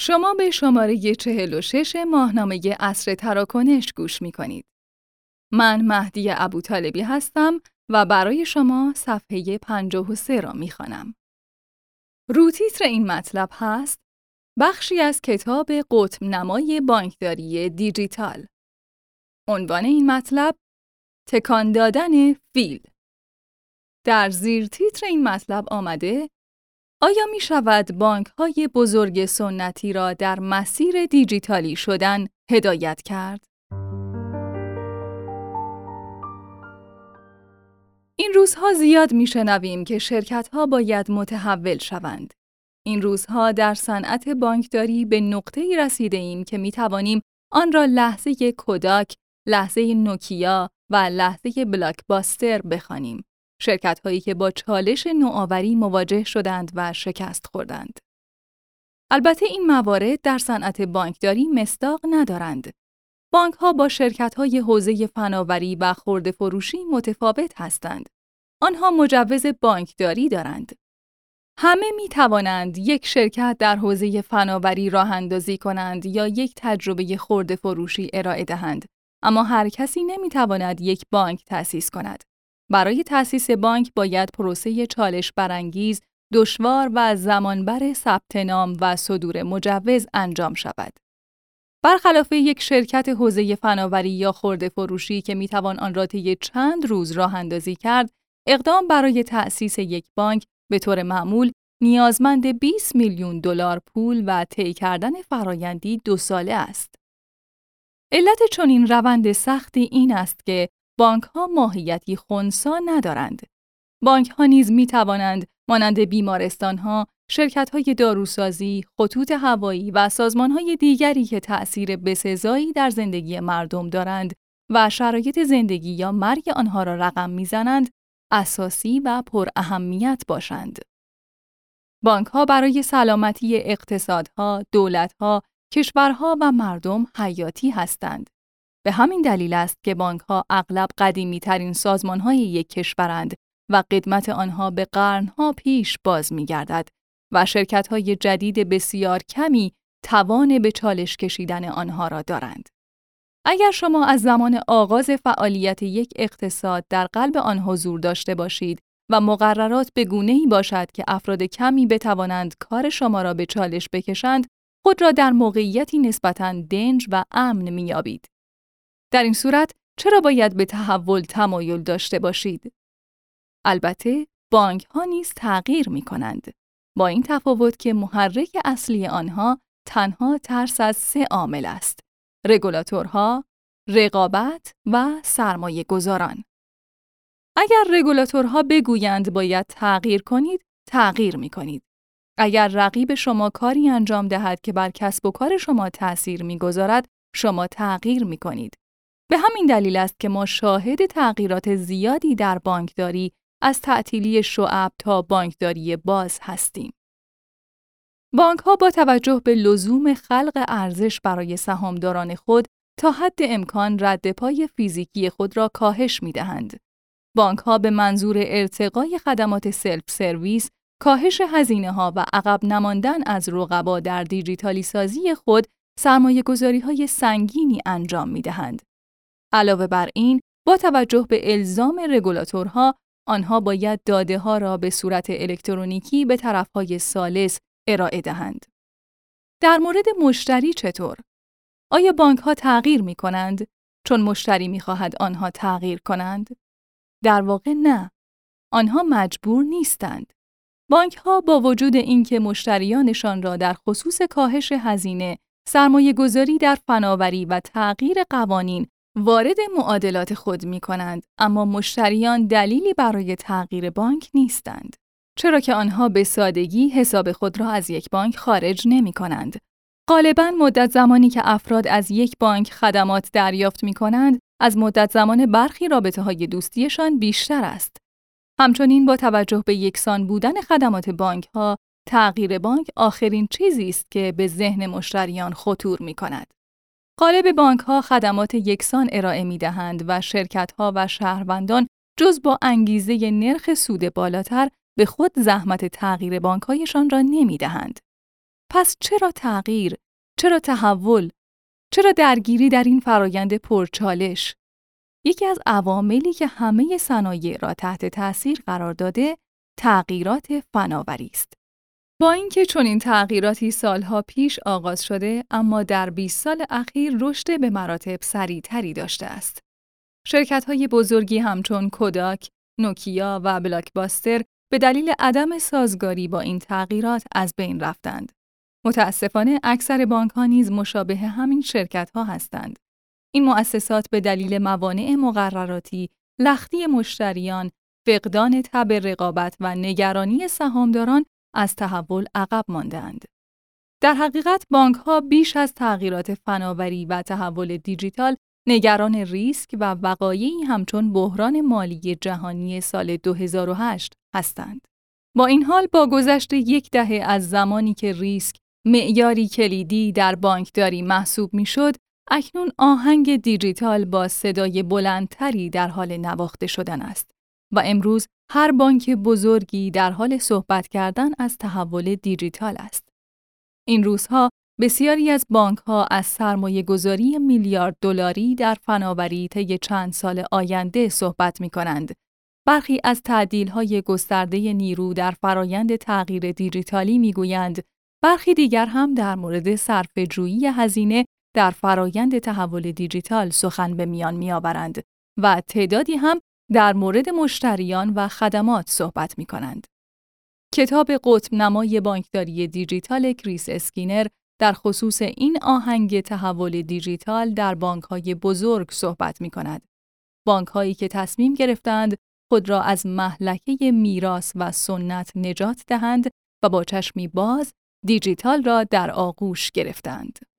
شما به شماره 46 ماهنامه عصر تراکنش گوش می کنید. من مهدی ابوطالبی هستم و برای شما صفحه 53 را می خوانم. روتیتر این مطلب هست بخشی از کتاب قطب نمای بانکداری دیجیتال. عنوان این مطلب تکان دادن فیل. در زیر تیتر این مطلب آمده آیا می شود بانک‌های بزرگ سنتی را در مسیر دیجیتالی شدن هدایت کرد؟ این روزها زیاد می‌شنویم که شرکت‌ها باید متحول شوند. این روزها در صنعت بانکداری به نقطه‌ای رسیده‌ایم که می‌توانیم آن را لحظه کوداک، لحظه نوکیا و لحظه بلاکباستر بخوانیم. شرکت‌هایی که با چالش نوآوری مواجه شدند و شکست خوردند. البته این موارد در صنعت بانکداری مصداق ندارند. بانک‌ها با شرکت‌های حوزه فناوری و خرده‌فروشی متفاوت هستند. آنها مجوز بانکداری دارند. همه می‌توانند یک شرکت در حوزه فناوری راه‌اندازی کنند یا یک تجربه خرده‌فروشی ارائه دهند، اما هر کسی نمی‌تواند یک بانک تأسیس کند. برای تأسیس بانک باید پروسه چالش برانگیز، دشوار و زمانبر ثبت نام و صدور مجوز انجام شود. برخلاف یک شرکت حوزه فناوری یا خرده‌فروشی که میتوان آن را طی چند روز راه اندازی کرد، اقدام برای تأسیس یک بانک به طور معمول نیازمند 20 میلیون دلار پول و طی کردن فرایندی 2 ساله است. علت چنین روند سختی این است که بانک‌ها ماهیتی خنثی ندارند. بانک‌ها نیز می‌توانند مانند بیمارستان‌ها، شرکت‌های داروسازی، خطوط هوایی و سازمان‌های دیگری که تأثیر بسزایی در زندگی مردم دارند و شرایط زندگی یا مرگ آنها را رقم می‌زنند، اساسی و پر اهمیت باشند. بانک‌ها برای سلامتی اقتصادها، دولت‌ها، کشورها و مردم حیاتی هستند. به همین دلیل است که بانک‌ها اغلب قدیمی‌ترین سازمان‌های یک کشورند و قدمت آنها به قرن‌ها پیش باز می‌گردد و شرکت‌های جدید بسیار کمی توان به چالش کشیدن آنها را دارند. اگر شما از زمان آغاز فعالیت یک اقتصاد در قلب آن حضور داشته باشید و مقررات به گونه‌ای باشد که افراد کمی بتوانند کار شما را به چالش بکشند، خود را در موقعیتی نسبتاً دنج و امن می‌یابید. در این صورت چرا باید به تحول تمایل داشته باشید؟ البته بانک‌ها نیز تغییر می‌کنند، با این تفاوت که محرک اصلی آنها تنها ترس از 3 عامل است: رگولاتورها، رقابت و سرمایه‌گذاران. اگر رگولاتورها بگویند باید تغییر کنید، تغییر می‌کنید. اگر رقیب شما کاری انجام دهد که بر کسب و کار شما تأثیر می‌گذارد، شما تغییر می‌کنید. به همین دلیل است که ما شاهد تغییرات زیادی در بانکداری از تعطیلی شعب تا بانکداری باز هستیم. بانک‌ها با توجه به لزوم خلق ارزش برای سهامداران خود تا حد امکان رد پای فیزیکی خود را کاهش می‌دهند. بانک‌ها به منظور ارتقای خدمات سلف سرویس، کاهش هزینه‌ها و عقب نماندن از رقبا در دیجیتالی سازی خود سرمایه‌گذاری‌های سنگینی انجام می‌دهند. علاوه بر این، با توجه به الزام رگولاتورها، آنها باید داده‌ها را به صورت الکترونیکی به طرف‌های ثالث ارائه دهند. در مورد مشتری چطور؟ آیا بانک‌ها تغییر می‌کنند چون مشتری می‌خواهد آنها تغییر کنند؟ در واقع نه. آنها مجبور نیستند. بانک‌ها با وجود اینکه مشتریانشان را در خصوص کاهش هزینه، سرمایه‌گذاری در فناوری و تغییر قوانین وارد معادلات خود می‌کنند، اما مشتریان دلیلی برای تغییر بانک نیستند. چرا که آنها به سادگی حساب خود را از یک بانک خارج نمی‌کنند. غالباً مدت زمانی که افراد از یک بانک خدمات دریافت می‌کنند، از مدت زمان برخی رابطه‌های دوستیشان بیشتر است. همچنین با توجه به یکسان بودن خدمات بانک‌ها، تغییر بانک آخرین چیزی است که به ذهن مشتریان خطور می‌کند. غالب بانک‌ها خدمات یکسان ارائه می‌دهند و شرکت‌ها و شهروندان جز با انگیزه نرخ سود بالاتر به خود زحمت تغییر بانک‌هایشان را نمی‌دهند. پس چرا تغییر؟ چرا تحول؟ چرا درگیری در این فرایند پرچالش؟ یکی از عواملی که همه صنایع را تحت تأثیر قرار داده، تغییرات فناوری است. با اینکه چنین تغییراتی سالها پیش آغاز شده، اما در 20 سال اخیر رشد به مراتب سریع‌تری داشته است. شرکت‌های بزرگی همچون کوداک، نوکیا و بلاکباستر به دلیل عدم سازگاری با این تغییرات از بین رفتند. متأسفانه اکثر بانک‌ها نیز مشابه همین شرکت‌ها هستند. این مؤسسات به دلیل موانع مقرراتی، لختی مشتریان، فقدان تب رقابت و نگرانی سهامداران از تحول عقب مانده‌اند. در حقیقت بانک‌ها بیش از تغییرات فناوری و تحول دیجیتال نگران ریسک و وقایعی همچون بحران مالی جهانی سال 2008 هستند. با این حال با گذشت یک دهه از زمانی که ریسک معیاری کلیدی در بانکداری محسوب می‌شد، اکنون آهنگ دیجیتال با صدای بلندتری در حال نواخته شدن است و امروز هر بانک بزرگی در حال صحبت کردن از تحول دیجیتال است. این روزها بسیاری از بانک‌ها از سرمایه‌گذاری میلیارد دلاری در فناوری طی چند سال آینده صحبت می‌کنند. برخی از تعدیل‌های گسترده نیرو در فرایند تغییر دیجیتالی می‌گویند، برخی دیگر هم در مورد صرفه‌جویی هزینه در فرایند تحول دیجیتال سخن به میان می‌آورند و تعدادی هم در مورد مشتریان و خدمات صحبت می‌کنند. کتاب قطب نمای بانکداری دیجیتال کریس اسکینر در خصوص این آهنگ تحول دیجیتال در بانک‌های بزرگ صحبت می‌کند. بانک‌هایی که تصمیم گرفتند خود را از مهلکه میراث و سنت نجات دهند و با چشمی باز دیجیتال را در آغوش گرفتند.